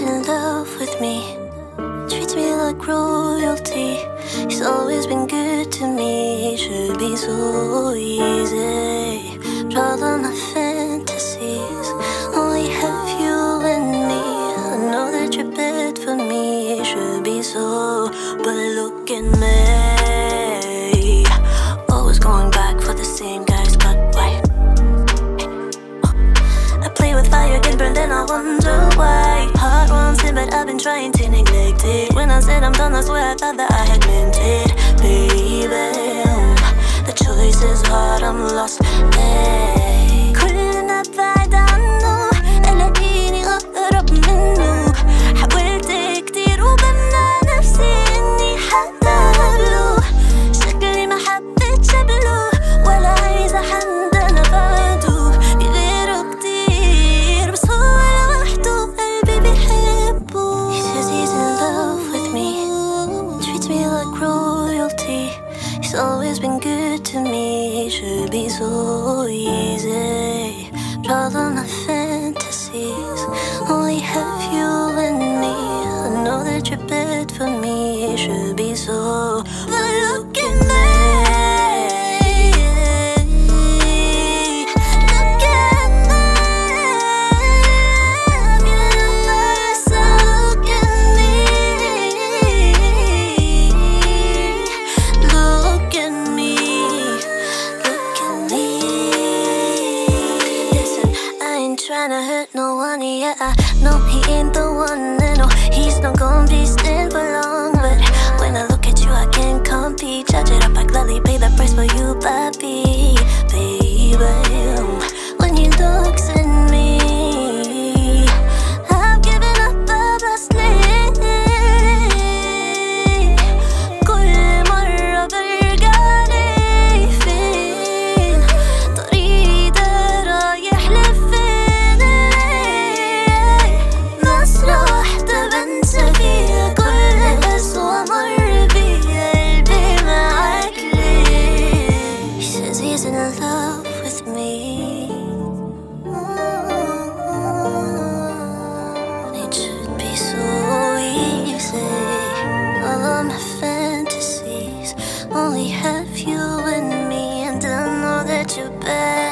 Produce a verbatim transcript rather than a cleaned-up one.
in love with me, treats me like royalty. He's always been good to me, it should be so easy. Draw on my fantasies, only have you and me. I know that you're bad for me, it should be so. But look at me, always going back for the same guys, but why? I play with fire, get burned and I wonder why. Heart wants it, but I've been trying to neglect it. When I said I'm done, I swear I thought that I had meant it. Baby, the choice is hard, I'm lost. Hey, كل بعد عنه ألاقيني أقرب منه. حاولت كتير وبمنع نفسي إني حتى أقابله. شكلي ما حبيتش قبله ولا عايزة حد أنا بعده. غيره كتير بس هو لوحده قلبي بيحبه. He says he's in love with me, treats me like royalty. He's always been good to me, it should be so easy. Draw on my fantasies, only have you and me. I know that you're bad for me, it should be so. But look at me, look at me. I'm universe, look at me. Look at me, look at me. Listen, I ain't tryna hurt no one, yeah. I know he ain't the one, and no, he's not gonna be staying for long. But when I look at you, I can't compete. Judge it up, I gladly pay the price for you, papi. Baby, when he looks at me, I've given up the sleep. كل مرة برجع لي فين طريق ده رايح لفين. نظرة واحدة بنسى فيها كل قسوة مر بيها قلبي معاك ليه. He says he's in love with me, it should be so easy. All of my fantasies only have you and me, and I know that you're bad.